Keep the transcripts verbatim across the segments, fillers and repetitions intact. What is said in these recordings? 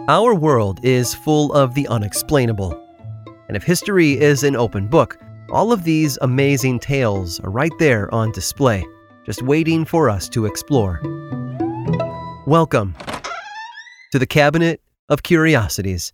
Our world is full of the unexplainable. And if history is an open book, all of these amazing tales are right there on display, just waiting for us to explore. Welcome to the Cabinet of Curiosities.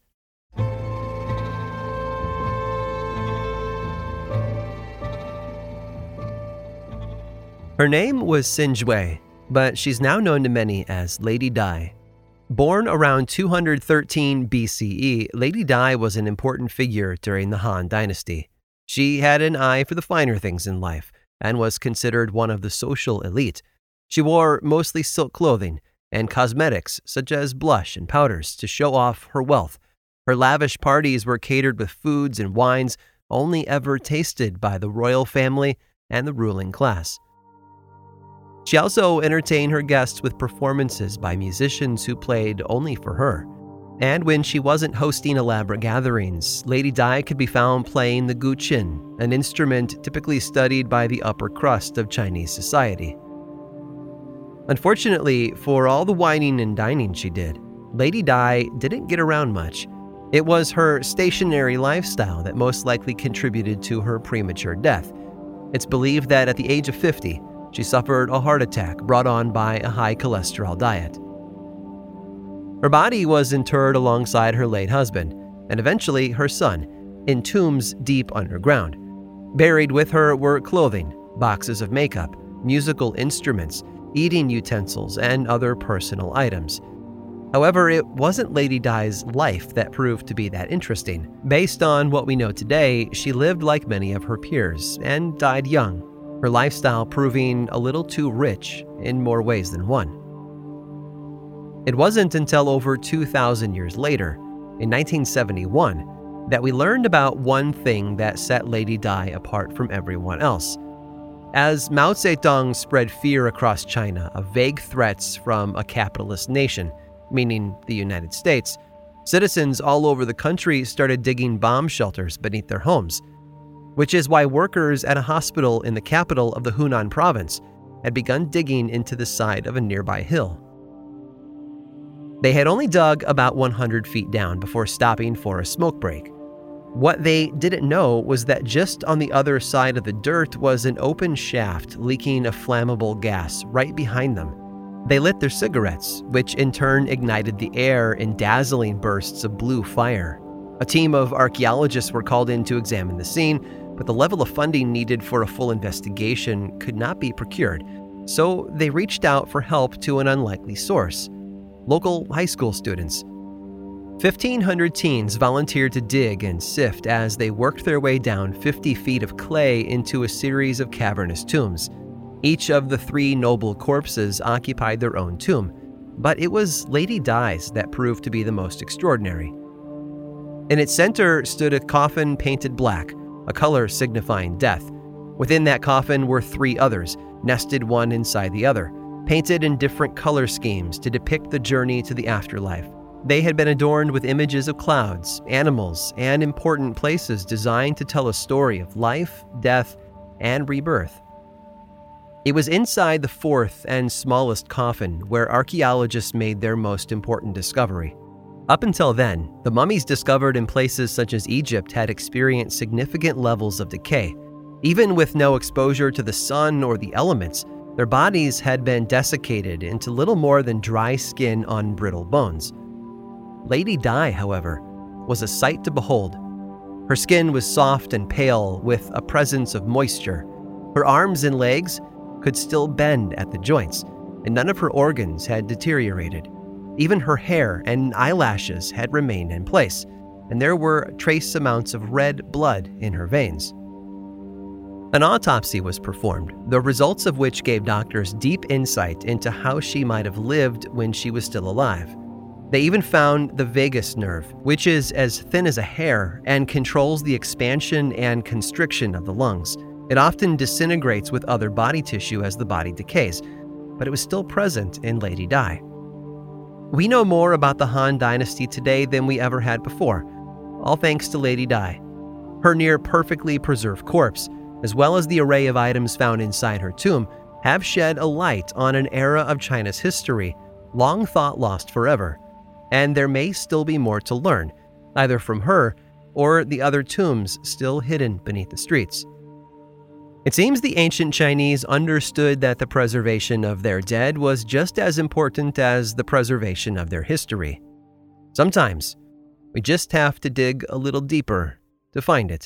Her name was Xin Jue, but she's now known to many as Lady Dai. Born around two hundred thirteen B C E, Lady Dai was an important figure during the Han Dynasty. She had an eye for the finer things in life and was considered one of the social elite. She wore mostly silk clothing and cosmetics such as blush and powders to show off her wealth. Her lavish parties were catered with foods and wines only ever tasted by the royal family and the ruling class. She also entertained her guests with performances by musicians who played only for her. And when she wasn't hosting elaborate gatherings, Lady Dai could be found playing the guqin, an instrument typically studied by the upper crust of Chinese society. Unfortunately, for all the whining and dining she did, Lady Dai didn't get around much. It was her stationary lifestyle that most likely contributed to her premature death. It's believed that at the age of fifty, she suffered a heart attack brought on by a high cholesterol diet. Her body was interred alongside her late husband, and eventually her son, in tombs deep underground. Buried with her were clothing, boxes of makeup, musical instruments, eating utensils, and other personal items. However, it wasn't Lady Dai's life that proved to be that interesting. Based on what we know today, she lived like many of her peers and died young, her lifestyle proving a little too rich in more ways than one. It wasn't until over two thousand years later, in nineteen seventy-one, that we learned about one thing that set Lady Dai apart from everyone else. As Mao Zedong spread fear across China of vague threats from a capitalist nation, meaning the United States, citizens all over the country started digging bomb shelters beneath their homes, which is why workers at a hospital in the capital of the Hunan province had begun digging into the side of a nearby hill. They had only dug about one hundred feet down before stopping for a smoke break. What they didn't know was that just on the other side of the dirt was an open shaft leaking a flammable gas right behind them. They lit their cigarettes, which in turn ignited the air in dazzling bursts of blue fire. A team of archaeologists were called in to examine the scene, but the level of funding needed for a full investigation could not be procured, so they reached out for help to an unlikely source: local high school students. fifteen hundred teens volunteered to dig and sift as they worked their way down fifty feet of clay into a series of cavernous tombs. Each of the three noble corpses occupied their own tomb, but it was Lady Dai's that proved to be the most extraordinary. In its center stood a coffin painted black, a color signifying death. Within that coffin were three others, nested one inside the other, painted in different color schemes to depict the journey to the afterlife. They had been adorned with images of clouds, animals, and important places designed to tell a story of life, death, and rebirth. It was inside the fourth and smallest coffin where archaeologists made their most important discovery. Up until then, the mummies discovered in places such as Egypt had experienced significant levels of decay. Even with no exposure to the sun or the elements, their bodies had been desiccated into little more than dry skin on brittle bones. Lady Dai, however, was a sight to behold. Her skin was soft and pale with a presence of moisture. Her arms and legs could still bend at the joints, and none of her organs had deteriorated. Even her hair and eyelashes had remained in place, and there were trace amounts of red blood in her veins. An autopsy was performed, the results of which gave doctors deep insight into how she might have lived when she was still alive. They even found the vagus nerve, which is as thin as a hair and controls the expansion and constriction of the lungs. It often disintegrates with other body tissue as the body decays, but it was still present in Lady Dai. We know more about the Han Dynasty today than we ever had before, all thanks to Lady Dai. Her near perfectly preserved corpse, as well as the array of items found inside her tomb, have shed a light on an era of China's history long thought lost forever. and there may still be more to learn, either from her or the other tombs still hidden beneath the streets. It seems the ancient Chinese understood that the preservation of their dead was just as important as the preservation of their history. Sometimes, we just have to dig a little deeper to find it.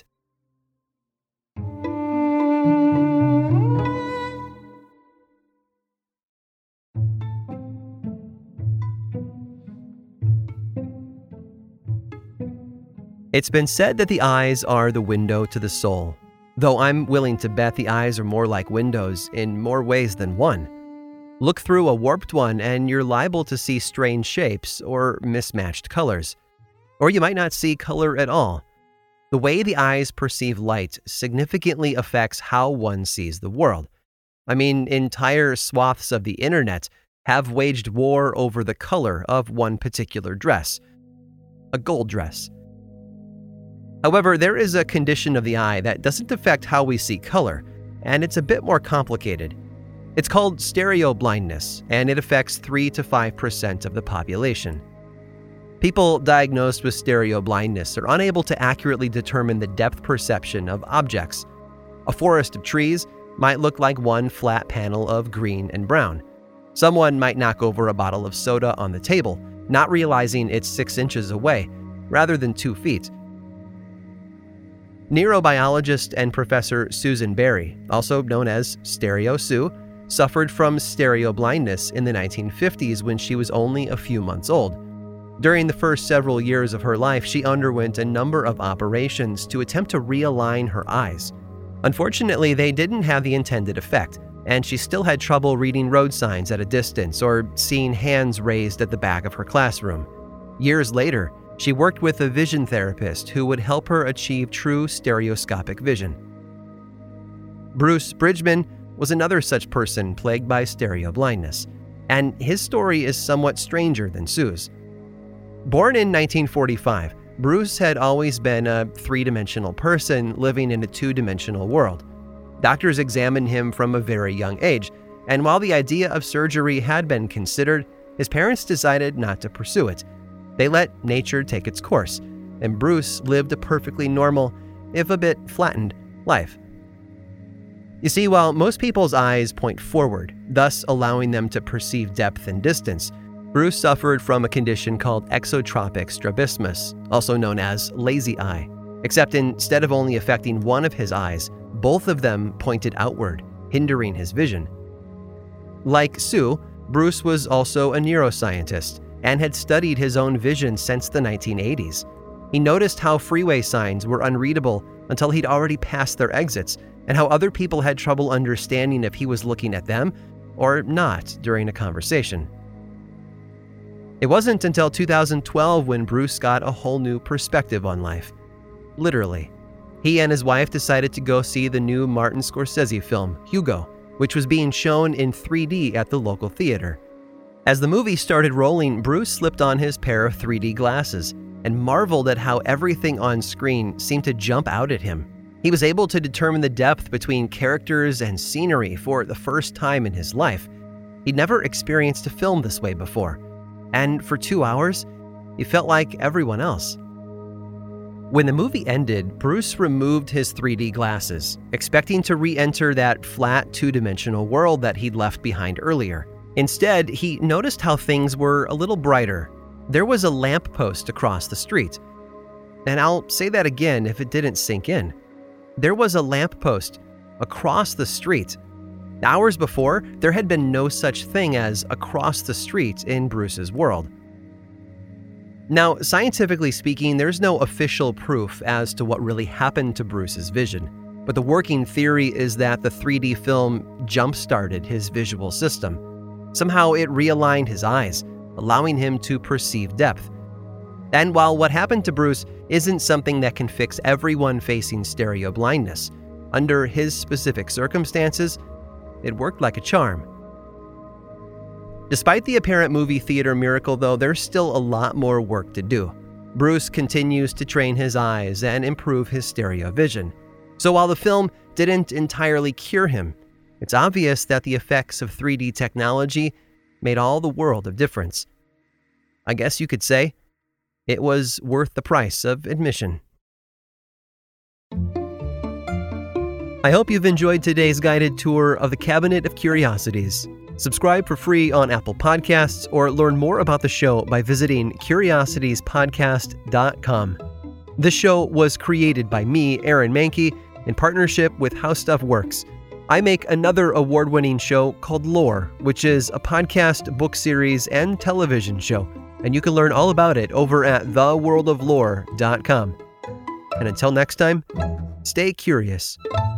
It's been said that the eyes are the window to the soul, though I'm willing to bet the eyes are more like windows in more ways than one. Look through a warped one and you're liable to see strange shapes or mismatched colors. Or you might not see color at all. The way the eyes perceive light significantly affects how one sees the world. I mean, entire swaths of the internet have waged war over the color of one particular dress, a gold dress. However, there is a condition of the eye that doesn't affect how we see color, and it's a bit more complicated. It's called stereo blindness, and it affects three to five percent of the population. People diagnosed with stereo blindness are unable to accurately determine the depth perception of objects. A forest of trees might look like one flat panel of green and brown. Someone might knock over a bottle of soda on the table, not realizing it's six inches away, rather than two feet. Neurobiologist and Professor Susan Berry, also known as Stereo Sue, suffered from stereo blindness in the nineteen fifties when she was only a few months old. During the first several years of her life, she underwent a number of operations to attempt to realign her eyes. Unfortunately, they didn't have the intended effect, and she still had trouble reading road signs at a distance or seeing hands raised at the back of her classroom. Years later, she worked with a vision therapist who would help her achieve true stereoscopic vision. Bruce Bridgman was another such person plagued by stereo blindness, and his story is somewhat stranger than Sue's. Born in nineteen forty-five, Bruce had always been a three-dimensional person living in a two-dimensional world. Doctors examined him from a very young age, and while the idea of surgery had been considered, his parents decided not to pursue it. They let nature take its course, and Bruce lived a perfectly normal, if a bit flattened, life. You see, while most people's eyes point forward, thus allowing them to perceive depth and distance, Bruce suffered from a condition called exotropic strabismus, also known as lazy eye, except instead of only affecting one of his eyes, both of them pointed outward, hindering his vision. Like Sue, Bruce was also a neuroscientist and had studied his own vision since the nineteen eighties. He noticed how freeway signs were unreadable until he'd already passed their exits, and how other people had trouble understanding if he was looking at them or not during a conversation. It wasn't until two thousand twelve when Bruce got a whole new perspective on life. Literally. He and his wife decided to go see the new Martin Scorsese film, Hugo, which was being shown in three D at the local theater. As the movie started rolling, Bruce slipped on his pair of three D glasses and marveled at how everything on screen seemed to jump out at him. He was able to determine the depth between characters and scenery for the first time in his life. He'd never experienced a film this way before, and for two hours, he felt like everyone else. When the movie ended, Bruce removed his three D glasses, expecting to re-enter that flat two-dimensional world that he'd left behind earlier. Instead, he noticed how things were a little brighter. There was a lamppost across the street. And I'll say that again if it didn't sink in. There was a lamppost across the street. Hours before, there had been no such thing as across the street in Bruce's world. Now, scientifically speaking, there's no official proof as to what really happened to Bruce's vision, but the working theory is that the three D film jump-started his visual system. Somehow it realigned his eyes, allowing him to perceive depth. And while what happened to Bruce isn't something that can fix everyone facing stereo blindness, under his specific circumstances, it worked like a charm. Despite the apparent movie theater miracle, though, there's still a lot more work to do. Bruce continues to train his eyes and improve his stereo vision. So while the film didn't entirely cure him, it's obvious that the effects of three D technology made all the world of difference. I guess you could say it was worth the price of admission. I hope you've enjoyed today's guided tour of the Cabinet of Curiosities. Subscribe for free on Apple Podcasts or learn more about the show by visiting curiosities podcast dot com. This show was created by me, Aaron Mahnke, in partnership with How Stuff Works. I make another award-winning show called Lore, which is a podcast, book series, and television show, and you can learn all about it over at the world of lore dot com. And until next time, stay curious.